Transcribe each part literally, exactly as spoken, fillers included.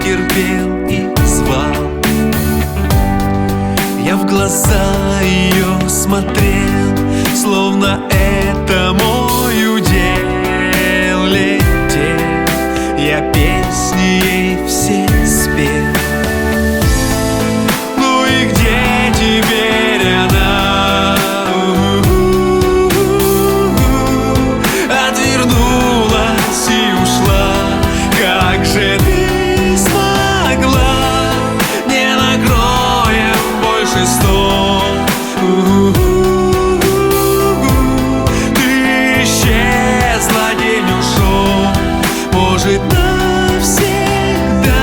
терпел и звал. Я в глаза ее смотрел, словно это мой удел. Летел, я песни ей все спел. Ну и где теперь она? Отвернулась и ушла. Как же ты смогла? Не накроем больше стол. Ты исчезла, день ушел, может, навсегда.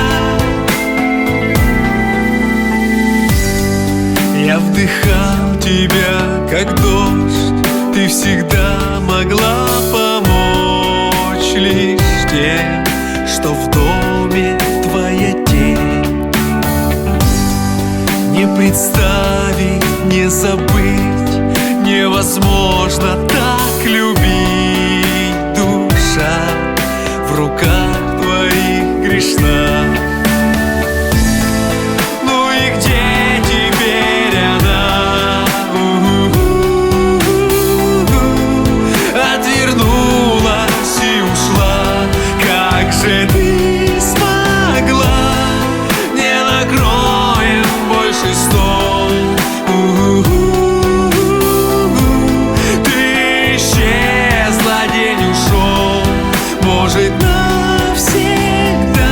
Я вдыхал тебя, как дождь, ты всегда могла помочь. Лишь тем, что в доме твоя тень. Не представить, не забыть невозможно так любить. Душа в руках твоих грешна. Ну и где теперь она? Отвернулась и ушла. Как же ты смогла? Не накроем больше стол. Ты исчезла, день ушел, может, навсегда.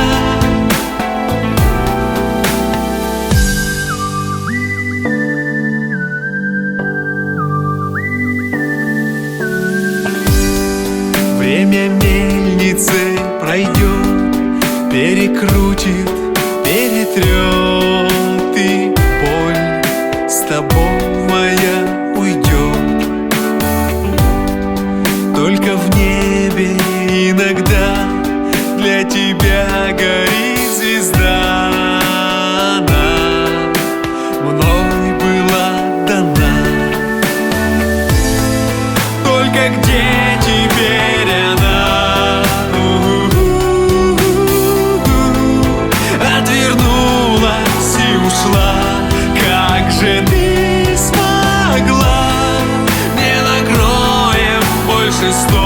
Время мельницы пройдет, перекрутит, перетрет, и боль с тобой моя уйдет. Только в небе иногда для тебя горит звезда. Она мной была дана. Только где теперь она? Отвернулась и ушла. Как же ты смогла? Не накроем больше стол.